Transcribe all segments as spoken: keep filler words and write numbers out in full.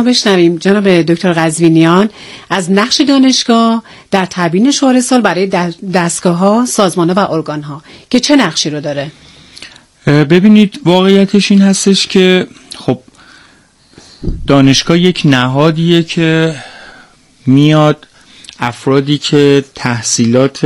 بشنویم جناب دکتر قزوینیان از نقش دانشگاه در تبیین شعار سال برای دستگاه‌ها، سازمان‌ها و ارگان‌ها که چه نقشی رو داره؟ ببینید واقعیتش این هستش که خب دانشگاه یک نهادیه که میاد افرادی که تحصیلات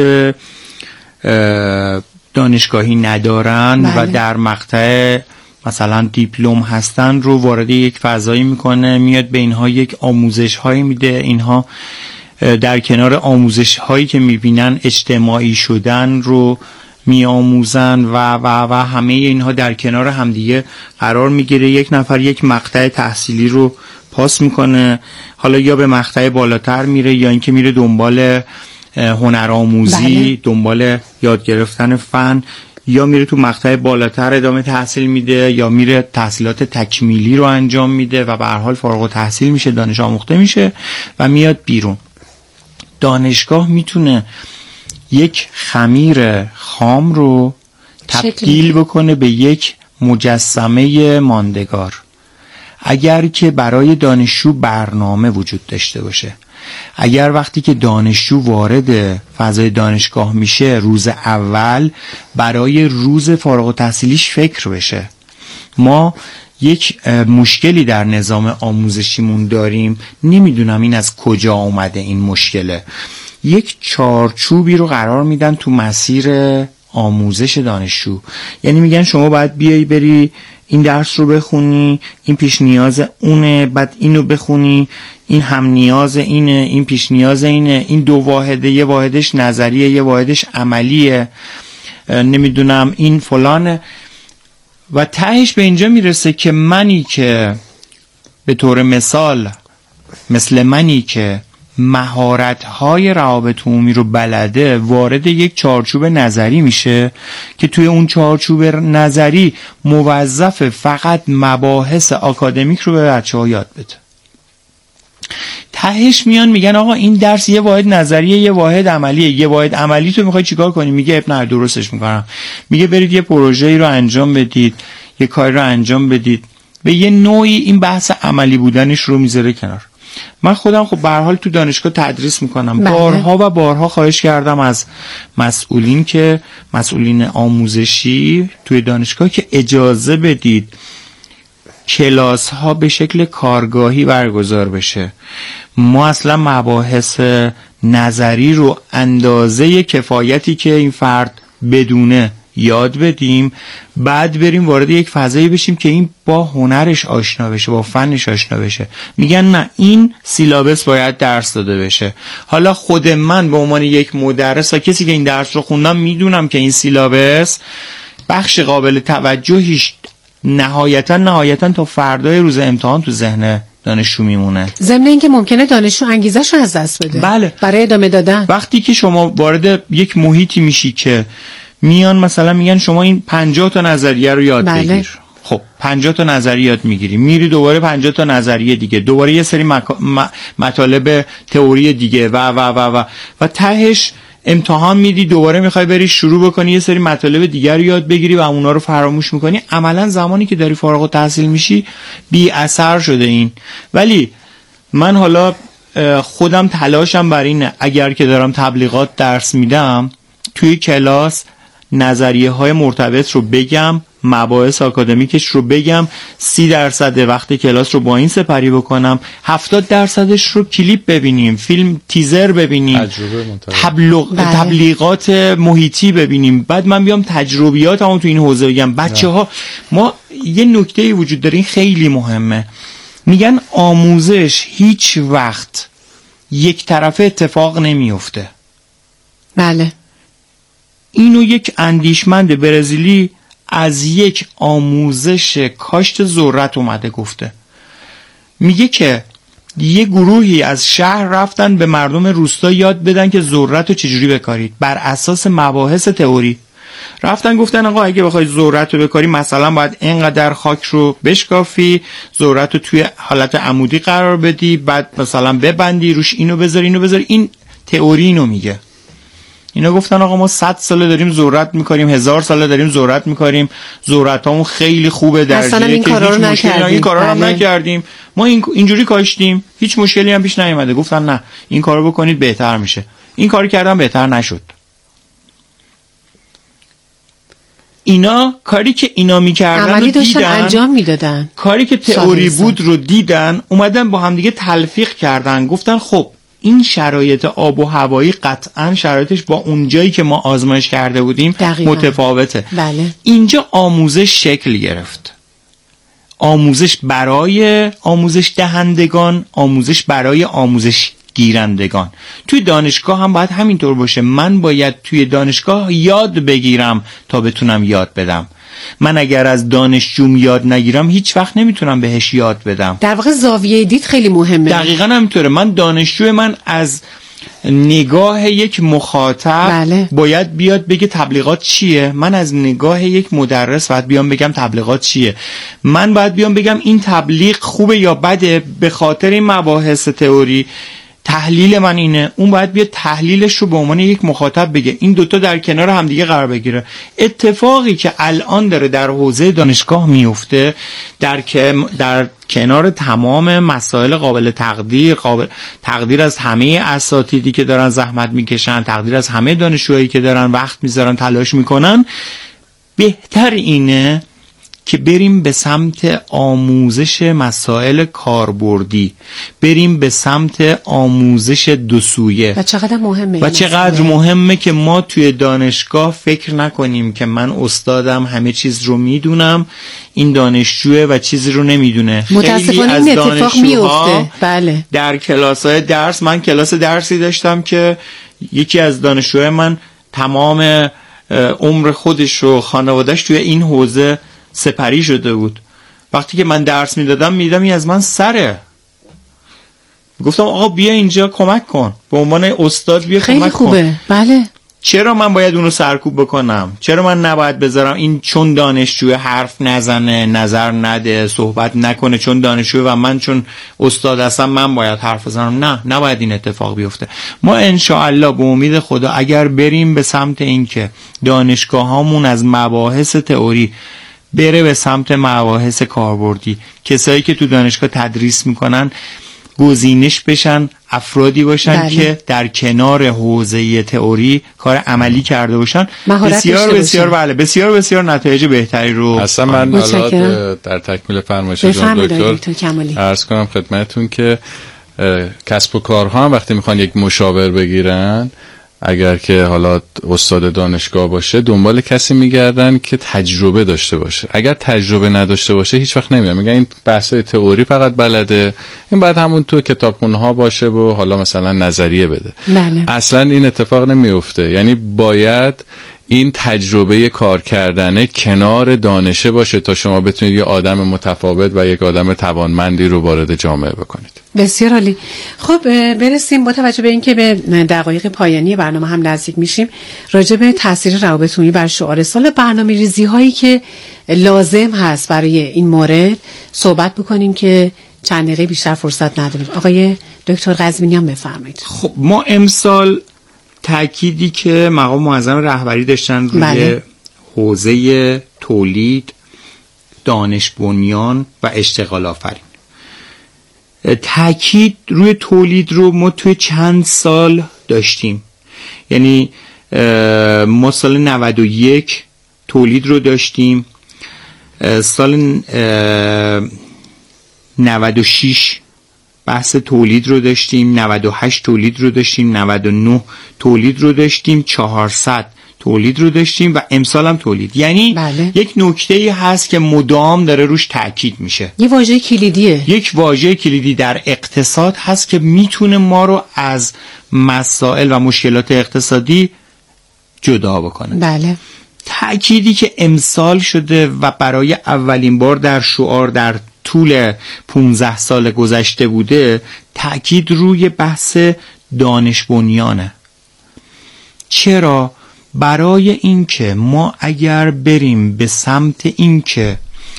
دانشگاهی ندارن بله. و در مقطع مثلا دیپلم هستن رو وارد یک فضایی میکنه، میاد به اینها یک آموزش هایی میده، اینها در کنار آموزش هایی که میبینن اجتماعی شدن رو میآموزن و و و همه اینها در کنار همدیگه قرار میگیره. یک نفر یک مقطع تحصیلی رو پاس میکنه، حالا یا به مقطع بالاتر میره یا اینکه میره دنبال هنرآموزی بله. دنبال یاد گرفتن فن، یا میره تو مقطع بالاتر ادامه تحصیل میده یا میره تحصیلات تکمیلی رو انجام میده و به هر حال فارغ التحصیل میشه، دانش آموخته میشه و میاد بیرون. دانشگاه میتونه یک خمیر خام رو تبدیل بکنه به یک مجسمه ماندگار اگر که برای دانشجو برنامه وجود داشته باشه. اگر وقتی که دانشجو وارد فضای دانشگاه میشه روز اول برای روز فارغ التحصیلیش فکر بشه. ما یک مشکلی در نظام آموزشیمون داریم، نمیدونم این از کجا اومده این مشکله. یک چارچوبی رو قرار میدن تو مسیر آموزش دانشجو، یعنی میگن شما باید بیایی بری این درس رو بخونی، این پیش نیاز اونه، بعد اینو بخونی، این هم نیاز اینه، این پیش نیاز اینه، این دو واحده، یه واحدش نظریه یه واحدش عملیه، نمیدونم این فلانه و تهش به اینجا میرسه که منی که به طور مثال مثل منی که مهارت‌های روابط عمومی رو بلده وارد یک چارچوب نظری میشه که توی اون چارچوب نظری موظف فقط مباحث آکادمیک رو به بچه‌ها یاد بده. تهش میان میگن آقا این درس یه واحد نظریه یه واحد عملیه، یه واحد عملی تو میخوای چیکار کنی؟ میگه اب نه درستش میکنم، میگه برید یه پروژه‌ای رو انجام بدید، یه کاری رو انجام بدید، به یه نوعی این بحث عملی بودنش رو میذاره کنار. من خودم خب به هر حال تو دانشگاه تدریس میکنم، بارها و بارها خواهش کردم از مسئولین که مسئولین آموزشی توی دانشگاه که اجازه بدید کلاس ها به شکل کارگاهی برگزار بشه. ما اصلا مباحث نظری رو اندازه کفایتی که این فرد بدونه یاد بدیم، بعد بریم وارد یک فضایی بشیم که این با هنرش آشنا بشه، با فنش آشنا بشه. میگن نه این سیلابس باید درس داده بشه. حالا خود من به عنوان یک مدرس و کسی که این درس رو خوندم میدونم که این سیلابس بخش قابل توجهیش نهایتا نهایتا تا فردای روز امتحان تو ذهن دانشجو میمونه. ضمن اینکه ممکنه دانشجو انگیزه‌شو از دست بده بله. برای ادامه دادن. وقتی که شما وارد یک محیطی میشی که میان مثلا میگن شما این پنجاه تا نظریه رو یاد بله. بگیر، خب پنجاه تا نظریه یاد میگیری، میری دوباره پنجاه تا نظریه دیگه، دوباره یه سری مک... م... مطالب تئوری دیگه و و و و و تهش امتحان میدی، دوباره میخوای بری شروع بکنی یه سری مطالب دیگر رو یاد بگیری و اونا رو فراموش میکنی. عملا زمانی که داری فارغ التحصیل میشی بی اثر شده این. ولی من حالا خودم تلاشم بر اینه اگر که دارم تبلیغات درس میدم توی کلاس نظریه های مرتبط رو بگم، مباحث آکادمیکش رو بگم، سی درصد وقت کلاس رو با این سپری بکنم، هفتاد درصدش رو کلیپ ببینیم، فیلم تیزر ببینیم، تبلیغ... تبلیغات محیطی ببینیم، بعد من بیام تجربیات همون تو این حوزه بگم. بچه ها ما یه نکته وجود داره این خیلی مهمه، میگن آموزش هیچ وقت یک طرفه اتفاق نمیفته. بله. اینو یک اندیشمند برزیلی از یک آموزش کاشت ذرت اومده گفته. میگه که یه گروهی از شهر رفتن به مردم روستا یاد بدن که ذرت رو چجوری بکارید بر اساس مباحث تئوری. رفتن گفتن آقا اگه بخوای ذرت رو بکاری مثلا باید اینقدر خاک رو بشکافی، ذرت رو توی حالت عمودی قرار بدی، بعد مثلا ببندی روش، اینو بذاری اینو بذاری. این تئوری اینو میگه. اینا گفتن آقا ما صد ساله داریم ذرت میکنیم، هزار ساله داریم ذرت میکنیم، ذرتامون خیلی خوبه، درجه این کارا رو نکردیم، این کارا رو هم نکردیم، ما این اینجوری کاشتیم، هیچ مشکلی هم پیش نیومده. گفتن نه این کارو بکنید بهتر میشه. این کارو کردن بهتر نشد. اینا کاری که اینا میکردن عملی رو داشتن دیدن، انجام میدادن، کاری که تئوری بود رو دیدن، اومدن با هم دیگه تلفیق کردن. گفتن خب این شرایط آب و هوایی قطعا شرایطش با اون جایی که ما آزمایش کرده بودیم دقیقا متفاوته. بله. اینجا آموزش شکل گرفت. آموزش برای آموزش دهندگان، آموزش برای آموزش گیرندگان. توی دانشگاه هم باید همینطور باشه. من باید توی دانشگاه یاد بگیرم تا بتونم یاد بدم. من اگر از دانشجوم یاد نگیرم هیچ وقت نمیتونم بهش یاد بدم. در واقع زاویه دید خیلی مهمه. دقیقاً همینطوره. من دانشجو من از نگاه یک مخاطب بله. باید بیاد بگه تبلیغات چیه. من از نگاه یک مدرس باید بیام بگم تبلیغات چیه. من باید بیام بگم این تبلیغ خوبه یا بده به خاطر این مباحث تئوری. تحلیل من اینه. اون باید بیاد تحلیلش رو به عنوان یک مخاطب بگه. این دوتا در کنار همدیگه قرار بگیره. اتفاقی که الان داره در حوزه دانشگاه میفته، در که در کنار تمام مسائل قابل تقدیر، قابل تقدیر از همه اساتیدی که دارن زحمت میکشن، تقدیر از همه دانشجوهایی که دارن وقت میذارن تلاش میکنن، بهتر اینه که بریم به سمت آموزش مسائل کاربردی، بریم به سمت آموزش دو سویه. و چقدر مهمه و چقدر مهمه که ما توی دانشگاه فکر نکنیم که من استادم همه چیز رو میدونم، این دانشجوه و چیزی رو نمیدونه. خیلی از دانشجوها بله. در کلاس‌های درس، من کلاس درسی داشتم که یکی از دانشجوهای من تمام عمر خودش و خانواده‌اش توی این حوزه سپری شده بود. وقتی که من درس میدادم میدم این از من سره. گفتم آقا بیا اینجا کمک کن، به عنوان استاد بیا خیلی کمک خوبه. کن. بله. چرا من باید اونو سرکوب بکنم؟ چرا من نباید بذارم این چون دانشجو حرف نزنه، نظر نده، صحبت نکنه چون دانشجو و من چون استاد هستم من باید حرف بزنم؟ نه، نباید این اتفاق بیفته. ما انشاءالله به امید خدا اگر بریم به سمت این که دانشگاهامون از مباحث تئوری بره به سمت مباحث کاربردی، کسایی که تو دانشگاه تدریس میکنن گزینش بشن، افرادی باشن بله. که در کنار حوزه تئوری کار عملی کرده باشن، بسیار بسیار بله بسیار بسیار نتایج بهتری رو. اصلا من حالا در تکمیل فرمایش جناب دکتر عرض کنم خدمتتون که کسب و کارها هم وقتی میخوان یک مشاور بگیرن، اگر که حالا استاد دانشگاه باشه دنبال کسی میگردن که تجربه داشته باشه. اگر تجربه نداشته باشه هیچ وقت نمیاد. میگن این بحثای تئوری فقط بلده، این بعد همون تو کتابخونه ها باشه و حالا مثلا نظریه بده. بله. اصلا این اتفاق نمیفته. یعنی باید این تجربه کار کردنه کنار دانشه باشه تا شما بتونید یه آدم متفاوت و یک آدم توانمندی رو وارد جامعه بکنید. بسیار عالی. خب برسیم با توجه به اینکه به دقایق پایانی برنامه هم نزدیک میشیم، راجع به تاثیر روابط عمومی بر شعار سال، برنامه‌ریزی هایی که لازم هست برای این مورد صحبت بکنیم که چند دقیقه بیشتر فرصت نداریم. آقای دکتر قزوینیان بفرمایید. خب ما امسال تأکیدی که مقام معظم رهبری داشتن روی بله. حوزه تولید، دانش بنیان و اشتغال آفرین، تأکید روی تولید رو ما توی چند سال داشتیم. یعنی ما سال نود و یک تولید رو داشتیم، سال نود و شش بحث تولید رو داشتیم، نود و هشت تولید رو داشتیم، نود و نه تولید رو داشتیم، چهارصد تولید رو داشتیم و امسال هم تولید. یعنی بله. یک نکته‌ای هست که مدام داره روش تاکید میشه. یه واژه کلیدیه. یک واژه کلیدی در اقتصاد هست که میتونه ما رو از مسائل و مشکلات اقتصادی جدا بکنه. بله. تأکیدی که امسال شده و برای اولین بار در شعار در طول پانزده سال گذشته بوده، تأکید روی بحث دانش بنیانه. چرا؟ برای اینکه ما اگر بریم به سمت اینکه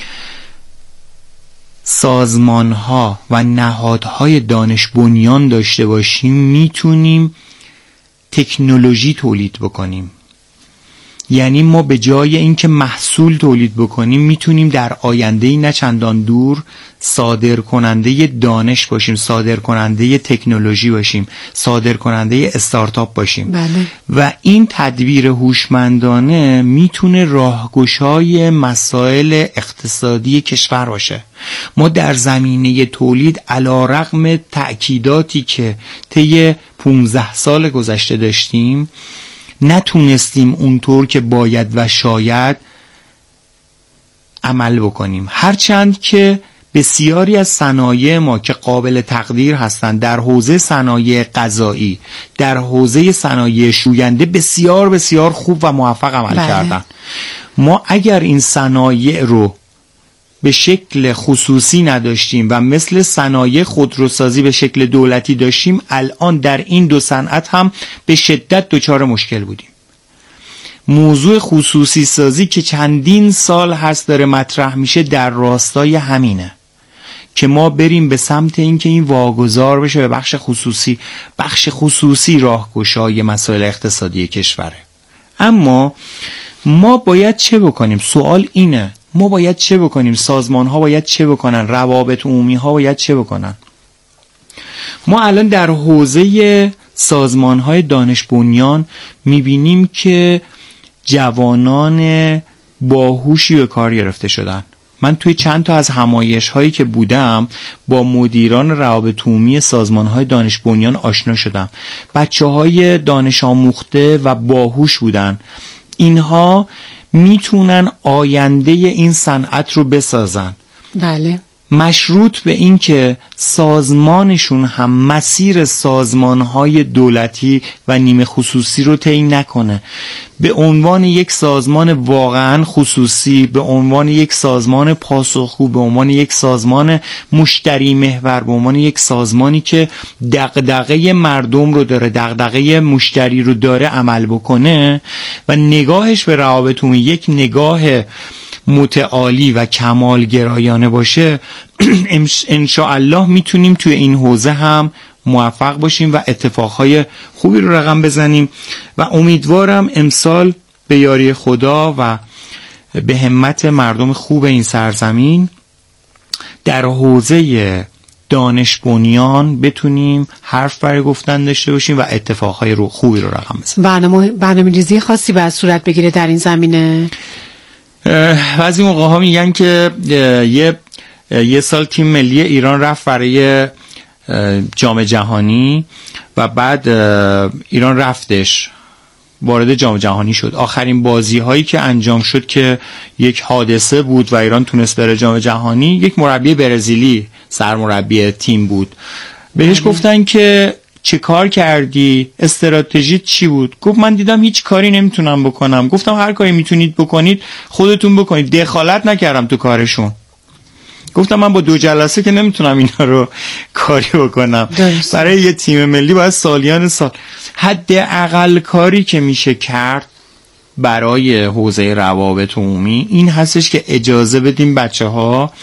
سازمان‌ها و نهادهای دانش بنیان داشته باشیم، میتونیم تکنولوژی تولید بکنیم. یعنی ما به جای اینکه محصول تولید بکنیم میتونیم در آینده نه چندان دور صادر کننده دانش باشیم، صادر کننده تکنولوژی باشیم، صادر کننده استارتاپ باشیم. بله. و این تدبیر هوشمندانه میتونه راهگشای مسائل اقتصادی کشور باشه. ما در زمینه تولید علیرغم تأکیداتی که طی پانزده سال گذشته داشتیم نتونستیم اونطور که باید و شاید عمل بکنیم، هرچند که بسیاری از صنایع ما که قابل تقدیر هستند در حوزه صنایع غذایی، در حوزه صنایع شوینده بسیار بسیار خوب و موفق عمل بله. کردن. ما اگر این صنایع رو به شکل خصوصی نداشتیم و مثل صنایع خودروسازی به شکل دولتی داشتیم، الان در این دو صنعت هم به شدت دچار مشکل بودیم. موضوع خصوصی سازی که چندین سال هست داره مطرح میشه در راستای همینه که ما بریم به سمت این که این واگذار بشه به بخش خصوصی. بخش خصوصی راهگشای مسائل اقتصادی کشوره. اما ما باید چه بکنیم؟ سوال اینه، ما باید چه بکنیم؟ سازمان ها باید چه بکنن؟ روابط عمومی ها باید چه بکنن؟ ما الان در حوزه سازمان های دانش بنیان میبینیم که جوانان باهوشی به کار گرفته شدن. من توی چند تا از همایش هایی که بودم با مدیران روابط عمومی سازمان های دانش بنیان آشنا شدم. بچه های دانش آموخته و باهوش بودن. اینها میتونن آینده این صنعت رو بسازن. بله. مشروط به این که سازمانشون هم مسیر سازمانهای دولتی و نیمه خصوصی رو طی نکنه. به عنوان یک سازمان واقعا خصوصی، به عنوان یک سازمان پاسخگو، به عنوان یک سازمان مشتری محور، به عنوان یک سازمانی که دغدغه مردم رو داره، دغدغه مشتری رو داره عمل بکنه و نگاهش به روابط عمومی یک نگاه متعالی و کمالگرایانه باشه، انشاءالله میتونیم توی این حوزه هم موفق باشیم و اتفاقهای خوبی رو رقم بزنیم و امیدوارم امسال به یاری خدا و به همت مردم خوب این سرزمین در حوزه دانش بنیان بتونیم حرف برای گفتن داشته باشیم و اتفاقهای رو خوبی رو رقم بزنیم. برنامه برنامه‌ریزی خاصی باید صورت بگیره در این زمینه؟ بعضی موقع ها میگن که یه یه سال تیم ملی ایران رفت برای جام جهانی و بعد ایران رفتش وارد جام جهانی شد. آخرین بازی هایی که انجام شد که یک حادثه بود و ایران تونست بره جام جهانی، یک مربی برزیلی سرمربی تیم بود. بهش گفتن که چه کار کردی؟ استراتژیت چی بود؟ گفت من دیدم هیچ کاری نمیتونم بکنم. گفتم هر کاری میتونید بکنید خودتون بکنید، دخالت نکردم تو کارشون. گفتم من با دو جلسه که نمیتونم اینا رو کاری بکنم. درست. برای یه تیم ملی باید سالیان سال حداقل کاری که میشه کرد برای حوزه روابط عمومی این هستش که اجازه بدیم بچه ها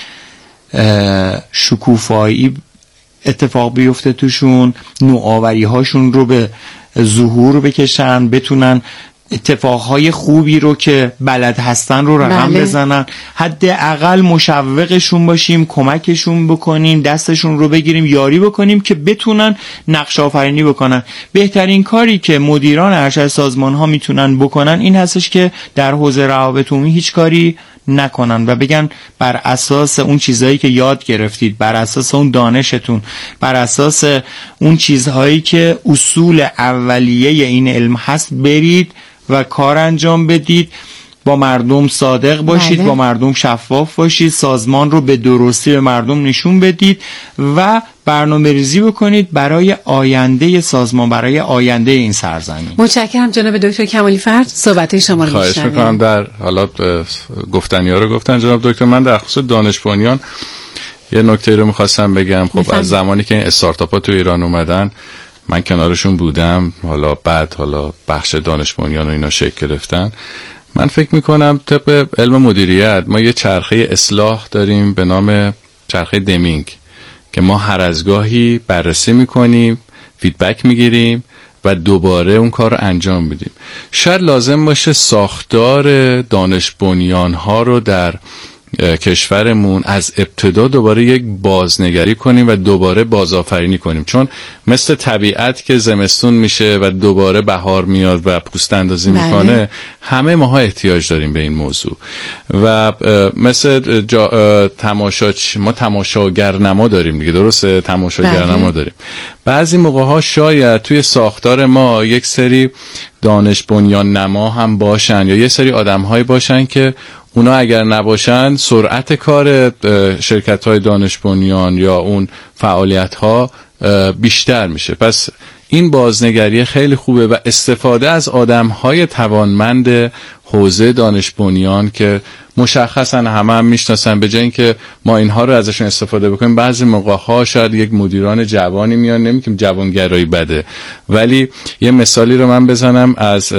شکوفایی اتفاق بیفته توشون، نوآوری هاشون رو به ظهور بکشن، بتونن اتفاقهای خوبی رو که بلد هستن رو رقم بله. بزنن. حداقل مشوقشون باشیم، کمکشون بکنیم، دستشون رو بگیریم، یاری بکنیم که بتونن نقش آفرینی بکنن. بهترین کاری که مدیران ارشد سازمان ها میتونن بکنن این هستش که در حوزه روابط عمومی هیچ کاری نکنن و بگن بر اساس اون چیزهایی که یاد گرفتید، بر اساس اون دانشتون، بر اساس اون چیزهایی که اصول اولیه این علم هست برید و کار انجام بدید، با مردم صادق باشید، بله. با مردم شفاف باشید، سازمان رو به درستی به مردم نشون بدید و برنامه ریزی بکنید برای آینده سازمان، برای آینده این سرزمین. متشکرم جناب دکتر کمالی فرد، صحبت شما رو خواهش میکنم. در حالا گفتنی ها رو گفتن جناب دکتر. من در خصوص دانش بنیان یه نکته رو میخواستم بگم. خب از زمانی که این استارتاپ ها تو ایران اومدن من کنارشون بودم، حالا بعد حالا بخش دانش بنیان و اینا شکل گرفتن. من فکر میکنم طبق علم مدیریت ما یه چرخه اصلاح داریم به نام چرخه دمینگ که ما هر از گاهی بررسی میکنیم، فیدبک میگیریم و و دوباره اون کار رو انجام بدیم. شاید لازم باشه ساختار دانش بنیان ها رو در کشورمون از ابتدا دوباره یک بازنگری کنیم و دوباره بازآفرینی کنیم، چون مثل طبیعت که زمستون میشه و دوباره بهار میاد و پوست اندازی میکنه، همه ماها احتیاج داریم به این موضوع. و مثل جا تماشاچ ما تماشاگرنما داریم دیگه، درسته؟ تماشاگرنما داریم. بعضی موقع ها شاید توی ساختار ما یک سری دانش بنیان نما هم باشن یا یه سری آدم هایی باشن که اونا اگر نباشن سرعت کار شرکت های دانش بنیان یا اون فعالیت ها بیشتر میشه. پس این بازنگری خیلی خوبه و استفاده از آدم های توانمند حوزه دانش بنیان که مشخصا همه هم میشناسن، به جای اینکه ما اینها رو ازشون استفاده بکنیم بعضی موقع ها شاید یک مدیران جوانی میان، نمیگم جوانگرایی بده، ولی یه مثالی رو من بزنم از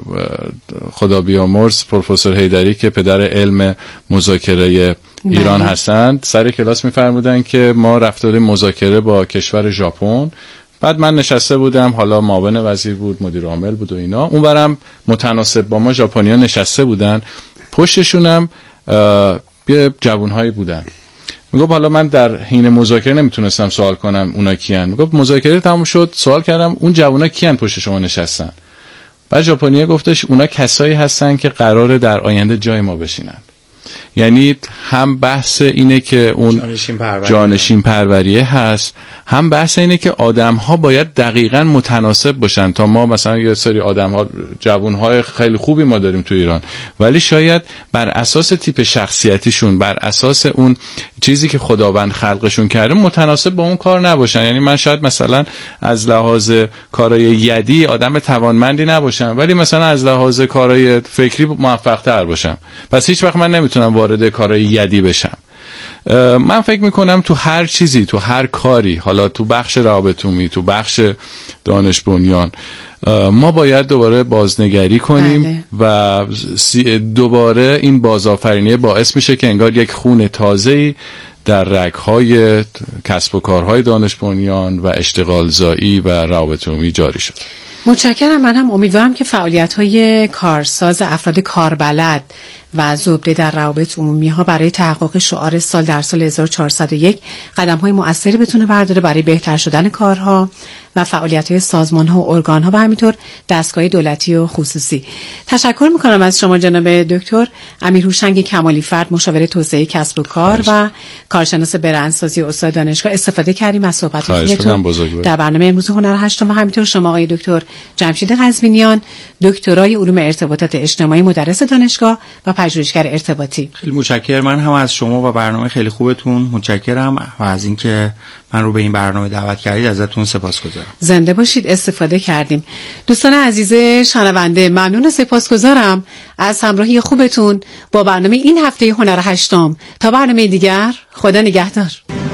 خدا بیامرز پروفسور حیدری که پدر علم مذاکره ایران هستند. سر کلاس میفرمودن که ما رفته بودیم مذاکره با کشور ژاپن، بعد من نشسته بودم، حالا معاون وزیر بود، مدیر عامل بود و اینا، اونورم متناسب با ما ژاپنی‌ها نشسته بودن، پشتشونم یه جوانهایی بودن. میگم حالا من در حین مذاکره نمیتونستم سوال کنم اونا کیان. میگم مذاکره تموم شد، سوال کردم اون جوونا کیان پشت شما نشستن؟ بعد ژاپنی‌ها گفتش اونا کسایی هستن که قراره در آینده جای ما بشینن. یعنی هم بحث اینه که اون جانشین پروریه, جانشین پروریه هست، هم بحث اینه که آدم ها باید دقیقاً متناسب باشن. تا ما مثلا یه سری آدم ها جوان های خیلی خوبی ما داریم تو ایران، ولی شاید بر اساس تیپ شخصیتیشون، بر اساس اون چیزی که خداوند خلقشون کرده متناسب با اون کار نباشن. یعنی من شاید مثلا از لحاظ کارهای یدی آدم توانمندی نباشم، ولی مثلا از لحاظ کارهای فکری موفق تر باشم. پس هیچ وقت من نمیتونم وارد کارهای یدی بشم. من فکر میکنم تو هر چیزی، تو هر کاری، حالا تو بخش روابط عمومی، تو بخش دانش بنیان، ما باید دوباره بازنگری کنیم بله. و دوباره این بازآفرینی باعث میشه که انگار یک خون تازه‌ای در رگ‌های کسب و کارهای دانش بنیان و اشتغال زایی و روابط عمومی جاری شد. متشکرم. من هم امیدوارم که فعالیت‌های کارساز افراد کاربلد و زبده در روابط عمومی ها برای تحقق شعار سال در سال هزار و چهارصد و یک قدم های مؤثری بتونه برداره برای بهتر شدن کارها و فعالیت های سازمان ها و ارگان ها و همینطور دستگاه دولتی و خصوصی. تشکر میکنم از شما جناب دکتر امیر هوشنگ کمالی فرد، مشاور توسعه کسب و کار خیش. و کارشناس برندسازی استاد دانشگاه. استفاده کردیم از صحبتاتون در برنامه امروز هنر هشتم و همینطور شما آقای دکتر جمشید قزوینیان، دکترای علوم ارتباطات اجتماعی، مدرس دانشگاه و پژوهشگر ارتباطی. خیلی متشکرم. من هم از شما و برنامه خیلی خوبتون متشکرم و از اینکه من رو به این برنامه دعوت کردید ازتون سپاسگزارم. زنده باشید. استفاده کردیم. دوستان عزیز شنونده، ممنون و سپاسگزارم از همراهی خوبتون با برنامه این هفته هنر هشتم. تا برنامه دیگر، خدا نگهدار.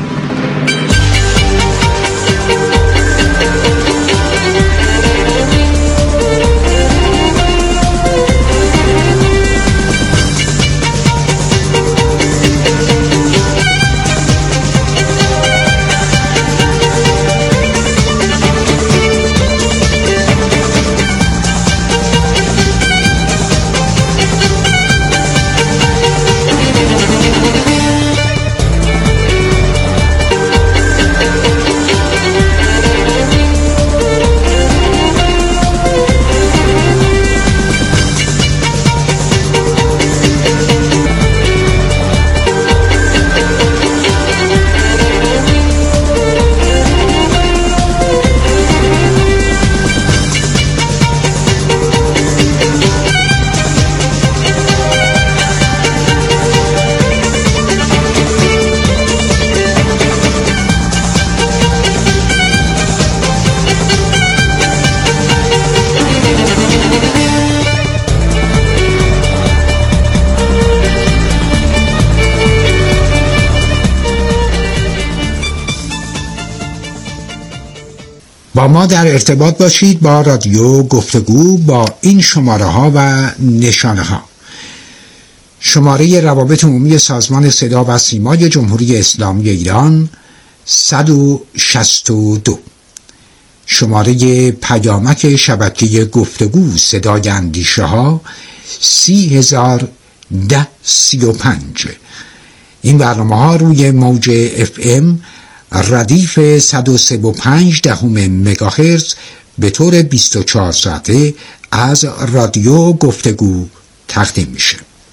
با ما در ارتباط باشید با رادیو گفتگو با این شماره ها و نشانه ها. شماره روابط عمومی سازمان صدا و سیمای جمهوری اسلامی ایران صد و شصت و دو، شماره پیامک شبکه گفتگو صدای اندیشه ها سی هزار ده سی و پنج. این برنامه ها روی موج اف ام ردیف صد و سه و پنج دهم مگاهرتز به طور بیست و چهار ساعته از رادیو گفتگو تقدیم میشه.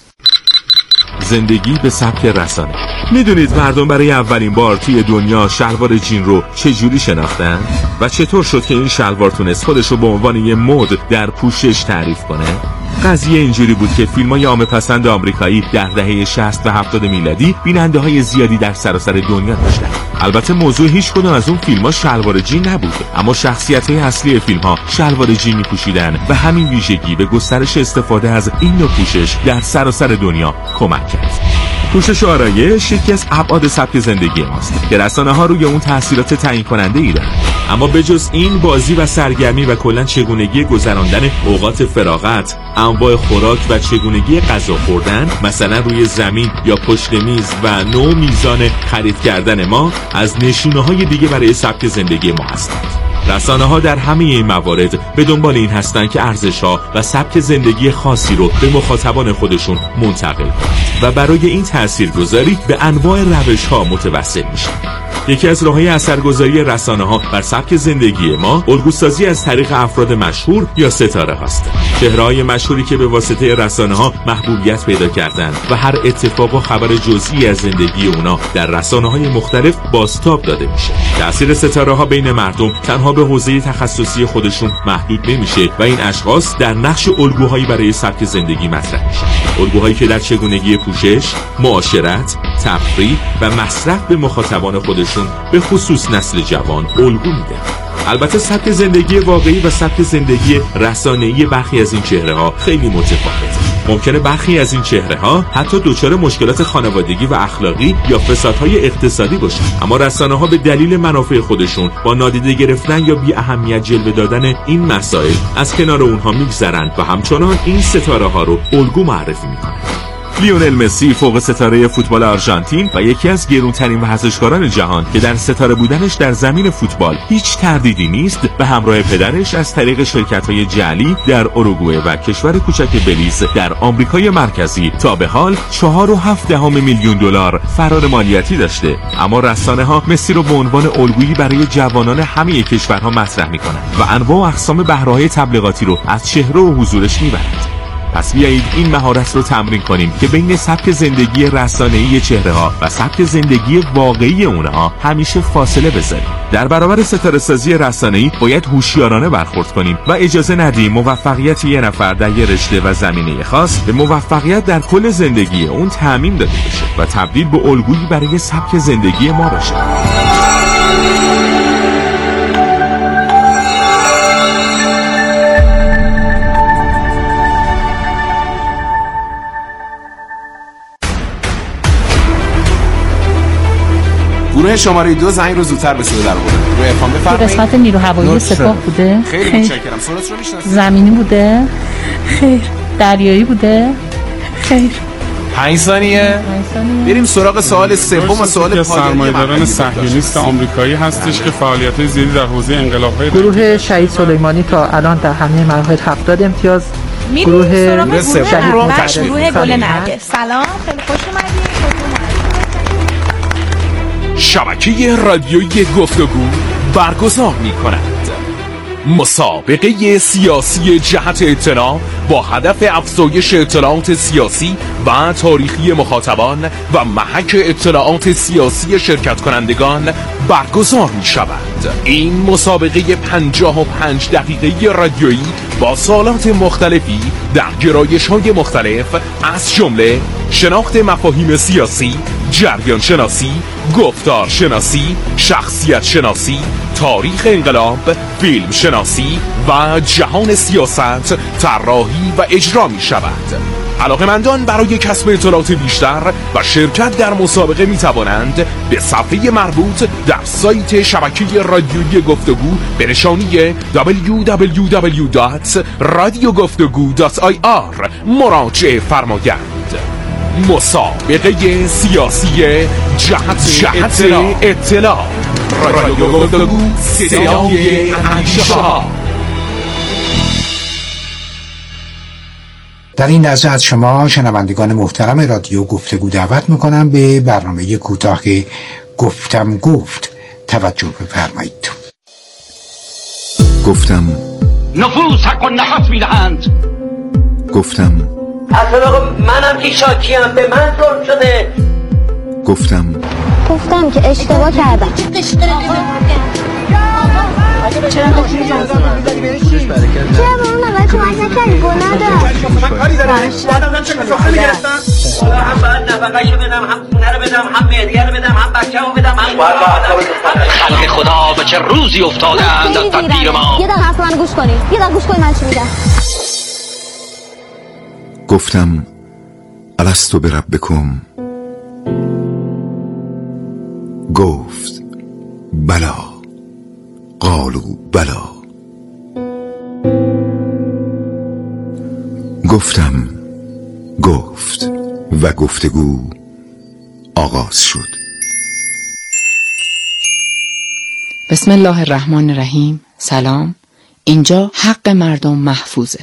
زندگی به سبک رسانه. میدونید مردم برای اولین بار توی دنیا شلوار جین رو چجوری شناختن؟ و چطور شد که این شلوار تونست خودش رو به عنوان یه مد در پوشش تعریف کنه؟ قضیه اینجوری بود که فیلم‌های عامه‌پسند آمریکایی در دهه شصت و هفتاد میلادی بیننده‌های زیادی در سراسر دنیا داشتن. البته موضوع هیچ کدوم از اون فیلم‌ها شلوار جین نبود، اما شخصیت‌های اصلی فیلم‌ها شلوار جین می‌پوشیدن و همین ویژگی به گسترش استفاده از این نوع پوشش در سراسر دنیا کمک کرد. پوشش و آرایش یکی از ابعاد سبک زندگی ماست که رسانه‌ها روی اون تأثیرات تعیین کننده‌ای دارن. اما بجز این، بازی و سرگرمی و کلاً چگونگی گذراندن اوقات فراغت، انواع خوراک و چگونگی غذا خوردن مثلا روی زمین یا پشت میز و نوع میزان خرید کردن ما از نشونه‌های دیگه برای سبک زندگی ما هستند. رسانه‌ها در همه این موارد به دنبال این هستند که ارزش‌ها و سبک زندگی خاصی رو به مخاطبان خودشون منتقل کنند و برای این تاثیرگذاری به انواع روش‌ها متوسل میشن. یکی از راه‌های اثرگذاری رسانه‌ها بر سبک زندگی ما الگوسازی از طریق افراد مشهور یا ستاره هاست. چهره‌های مشهوری که به واسطه رسانه‌ها محبوبیت پیدا کردند و هر اتفاق و خبر جزئی از زندگی اونا در رسانه‌های مختلف بازتاب داده میشه. تأثیر ستاره‌ها بین مردم تنها به حوزه تخصصی خودشون محدود نمیشه و این اشخاص در نقش الگوهایی برای سبک زندگی مطرح میشن. الگوهایی که در چگونگی پوشش، معاشرت، تفریح و مصرف به مخاطبان خودشون به خصوص نسل جوان الگو میده. البته سبک زندگی واقعی و سبک زندگی رسانه‌ای برخی از این چهره‌ها خیلی متفاوته. ممکنه برخی از این چهره‌ها حتی دچار مشکلات خانوادگی و اخلاقی یا فسادهای اقتصادی باشن، اما رسانه‌ها به دلیل منافع خودشون با نادیده گرفتن یا بی اهمیت جلوه دادن این مسائل از کنار اونها میگذرن و همچنان این ستاره‌ها رو الگو معرفی میکنن. لیونل مسی فوق ستاره فوتبال آرژانتین و یکی از گرونترین ورزشکاران جهان که در ستاره بودنش در زمین فوتبال هیچ تردیدی نیست، به همراه پدرش از طریق شرکت‌های جعلی در اوروگوئه و کشور کوچک بلیز در آمریکای مرکزی تا به حال چهار و هفت دهم میلیون دلار فرار مالیاتی داشته. اما رسانه‌ها مسی رو به عنوان الگویی برای جوانان همه کشورها مطرح می‌کنند و انواع و اقسام بهره‌های تبلیغاتی رو از چهره و حضورش می‌برند. پس بیایید این مهارت رو تمرین کنیم که بین سبک زندگی رسانه‌ای چهره‌ها و سبک زندگی واقعی اونها همیشه فاصله بذاریم. در برابر ستاره‌سازی رسانه‌ای باید هوشیارانه برخورد کنیم و اجازه ندیم موفقیت یه نفر در یه رشته و زمینه خاص به موفقیت در کل زندگی اون تعمیم داده بشه و تبدیل به الگویی برای سبک زندگی ما بشه. گروه شماره دو زنگ رو زودتر به صدا در آورد. روی افام بفرمایید. قسمت نیرو هوایی سپاه بوده؟ خیلی متشکرم. سورس رو میشناسید؟ زمینی بوده؟ خیر. دریایی بوده؟ خیر. پنج ثانیه. بریم سراغ سوال سوم و سوال پایانی. سرمایه‌داران صهیونیست آمریکایی هستش که فعالیت‌های زیادی در حوزه انقلاب‌های گروه شهید سلیمانی تا الان در همه مراحل هفتاد امتیاز. گروه گروه سوم رو تشکیل گروه گل نرگس. سلام، خیلی خوش اومدید. شبکه رادیویی گفتگو برگزار می‌کند مسابقه سیاسی جهت اطلاع با هدف افزایش اطلاعات سیاسی و تاریخی مخاطبان و محک اطلاعات سیاسی شرکت کنندگان برگزار می شود. این مسابقه پنجاه و پنج دقیقه رادیویی با سوالات مختلفی در گرایش های مختلف از جمله شناخت مفاهیم سیاسی، جریان شناسی، گفتار شناسی، شخصیت شناسی، تاریخ انقلاب، فیلم شناسی و جهان سیاست طراحی و اجرا می شود. علاقه‌مندان برای کسب اطلاعات بیشتر و شرکت در مسابقه می توانند به صفحه مربوط در سایت شبکه رادیویی گفتگو به نشانی دبلیو دبلیو دبلیو دات رادیو گفتگو دات آی آر مراجعه فرمایند. مسابقه سیاسی جهت, جهت اطلاع, اطلاع. رادیو گفتگو، صدای اندیشه ها. در این لحظه از شما شنوندگان محترم رادیو گفتگو دعوت میکنم به برنامه کوتاه گفتم گفت توجه بفرمایید. گفتم نفوذ حق و نحس میدهند. گفتم اصلا منم که شاکیم، به من ظلم شده. گفتم گفتم که اشتباه کردم. چرا با اون نوعی کمک نکردی؟ گناه دارم. من کاری دارم. من چه کساخلی گرفتم؟ حالا هم باید نفقهشو بدم، هم خونه رو بدم، هم مهریه رو بدم، هم بچه رو بدم، هم خلق خدا به چه روزی افتادند از تدبیر ما. یه دقیقه حرف من گوش کنی. یه دقیقه گوش کنی من چی میگم. گفتم الستو بربکم. گفت بلا. قالوا بلا. گفتم گفت و گفتگو آغاز شد. بسم الله الرحمن الرحیم. سلام. اینجا حق مردم محفوظه.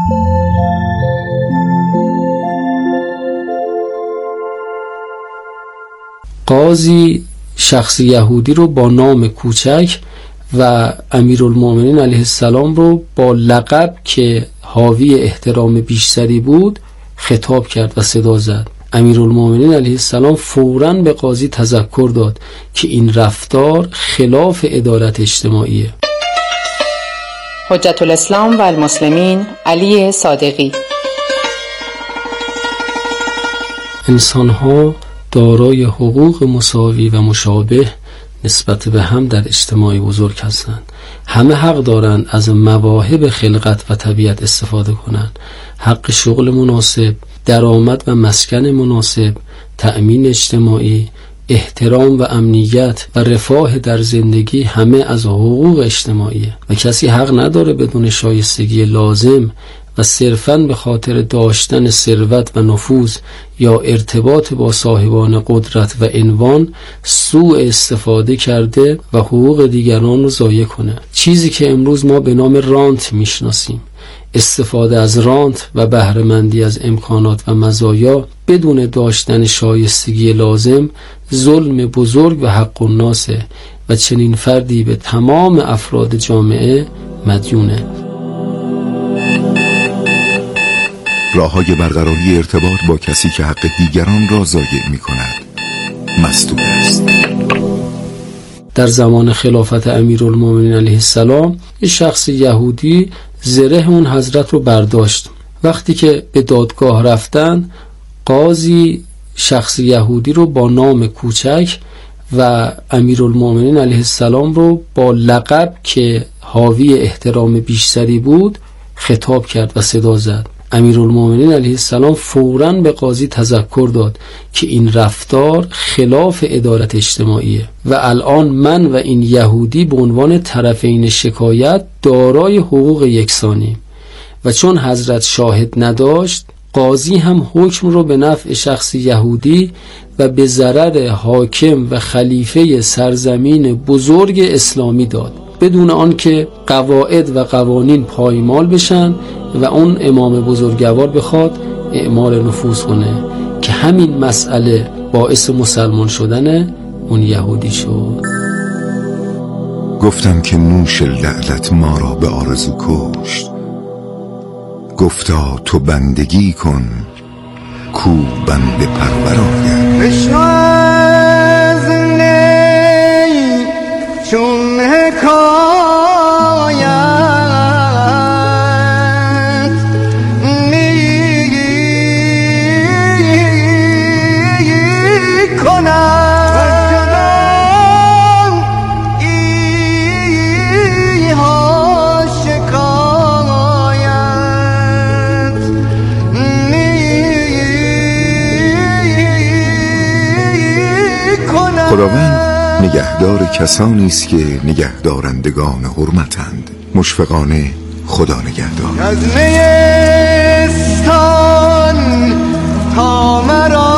قاضی شخص یهودی رو با نام کوچک و امیرالمومنین علیه السلام رو با لقب که حاوی احترام بیشتری بود خطاب کرد و صدا زد. امیرالمومنین علیه السلام فوراً به قاضی تذکر داد که این رفتار خلاف عدالت اجتماعیه. حجت الاسلام و المسلمین علی صادقی. انسان‌ها دارای حقوق مساوی و مشابه نسبت به هم در اجتماعی بزرگ هستند. همه حق دارند از مواهب خلقت و طبیعت استفاده کنند. حق شغل مناسب، درآمد و مسکن مناسب، تأمین اجتماعی، احترام و امنیت و رفاه در زندگی همه از حقوق اجتماعیه و کسی حق نداره بدون شایستگی لازم و صرفاً به خاطر داشتن ثروت و نفوذ یا ارتباط با صاحبان قدرت و عنوان سوء استفاده کرده و حقوق دیگران رو ضایع کنه. چیزی که امروز ما به نام رانت میشناسیم. استفاده از رانت و بهره‌مندی از امکانات و مزایا بدون داشتن شایستگی لازم ظلم بزرگ و حق الناسه و چنین فردی به تمام افراد جامعه مدیونه. راه‌های برقراری ارتباط با کسی که حق دیگران را ضایع می‌کند مسدود است. در زمان خلافت امیرالمومنین علیه السلام یک شخص یهودی زره اون حضرت رو برداشت. وقتی که به دادگاه رفتن، قاضی شخص یهودی رو با نام کوچک و امیرالمومنین علیه السلام رو با لقب که حاوی احترام بیشتری بود خطاب کرد و صدا زد. امیرالمومنین علیه السلام فوراً به قاضی تذکر داد که این رفتار خلاف عدالت اجتماعیه و الان من و این یهودی به عنوان طرفین شکایت دارای حقوق یکسانیم و چون حضرت شاهد نداشت قاضی هم حکم رو به نفع شخص یهودی و به ضرر حاکم و خلیفه سرزمین بزرگ اسلامی داد بدون آن که قواعد و قوانین پایمال بشن و اون امام بزرگوار بخواد اعمال نفوذ کنه که همین مسئله باعث مسلمان شدن اون یهودی شد. گفتم که نوش لعنت ما را به آرزو کشت. گفتا تو بندگی کن کو بنده پرور آید. بشنو از نی چون حکایت خداوند نگهدار کسانی است که نگهدارندگان حرمتند. مشفقانه خدا نگهدار. از نیستان تا مرا